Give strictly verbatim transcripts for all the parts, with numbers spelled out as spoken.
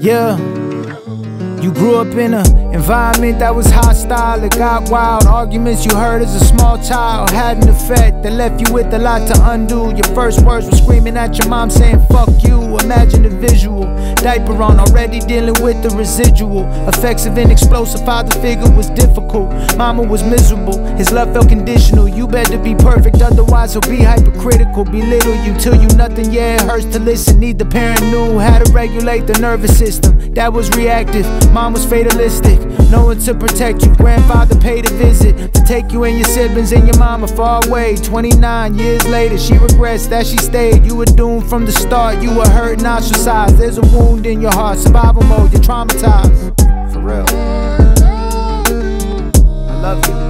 Yeah, you grew up in an environment that was hostile. It got wild. Arguments you heard as a small child had an effect that left you with a lot to undo. Your first words were screaming at your mom saying fuck you. Imagine the visual. Diaper on, already dealing with the residual effects of an explosive father figure was difficult. Mama was miserable, his love felt conditional. You better be perfect, otherwise he'll be hypercritical. Belittle you till you nothing, yeah, it hurts to listen. Neither parent knew how to regulate the nervous system. Dad was reactive, mom was fatalistic. No one to protect you, grandfather paid a visit to take you and your siblings and your mama far away. Twenty-nine years later, she regrets that she stayed. You were doomed from the start, you were hurt and ostracized. There's a wound in your heart, survival mode, you're traumatized. For real. I love you.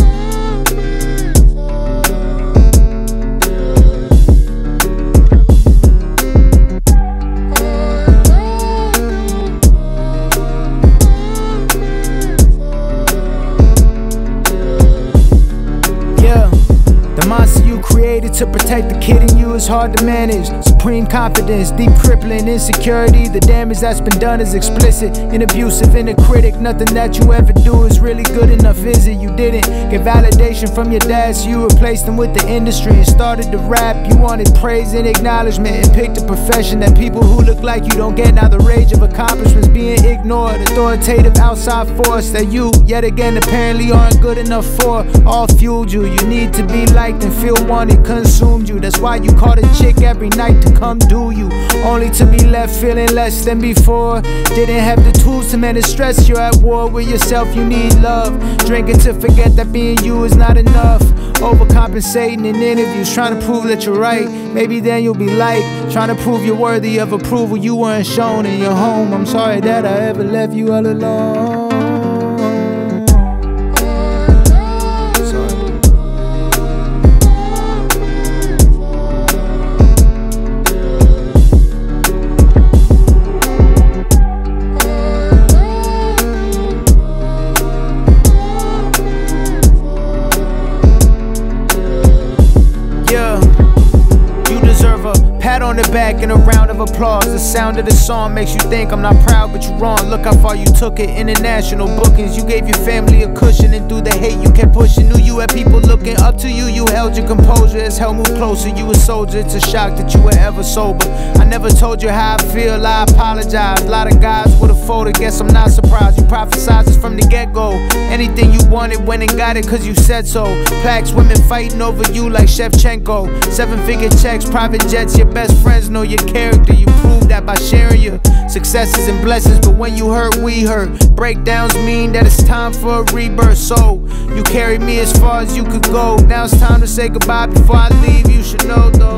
Created to protect the kid in you is hard to manage. Supreme confidence, deep crippling insecurity. The damage that's been done is explicit and abusive. And a critic, nothing that you ever do is really good enough, is it? You didn't get validation from your dad, so you replaced him with the industry and started to rap. You wanted praise and acknowledgement and picked a profession that people who look like you don't get. Now the rage of accomplishments being ignored, authoritative outside force that you, yet again, apparently aren't good enough for, all fueled you. You need to be liked and feel wanted, consumed you. That's why you called a chick every night to come do you, only to be left feeling less than before. Didn't have the tools to manage stress. You're at war with yourself, you need love. Drinking to forget that being you is not enough. Overcompensating in interviews, trying to prove that you're right. Maybe then you'll be like trying to prove you're worthy of approval you weren't shown in your home. I'm sorry that I ever left you all alone. Pat on the back and a round of applause. The sound of the song makes you think I'm not proud, but you're wrong. Look how far you took it. International bookings, you gave your family a cushion, and through the hate you kept pushing. Knew you had people looking up to you. You held your composure as hell moved closer. You a soldier, it's a shock that you were ever sober. I never told you how I feel, I apologize. A lot of guys would've folded, guess I'm not surprised. You prophesized this from the get-go. Anything you wanted, went and got it cause you said so. Plaques, women fighting over you like Shevchenko. Seven-figure checks, private jets, your best friends know your character. You prove that by sharing your successes and blessings. But when you hurt, we hurt. Breakdowns mean that it's time for a rebirth. So you carried me as far as you could go. Now it's time to say goodbye before I leave. You should know though.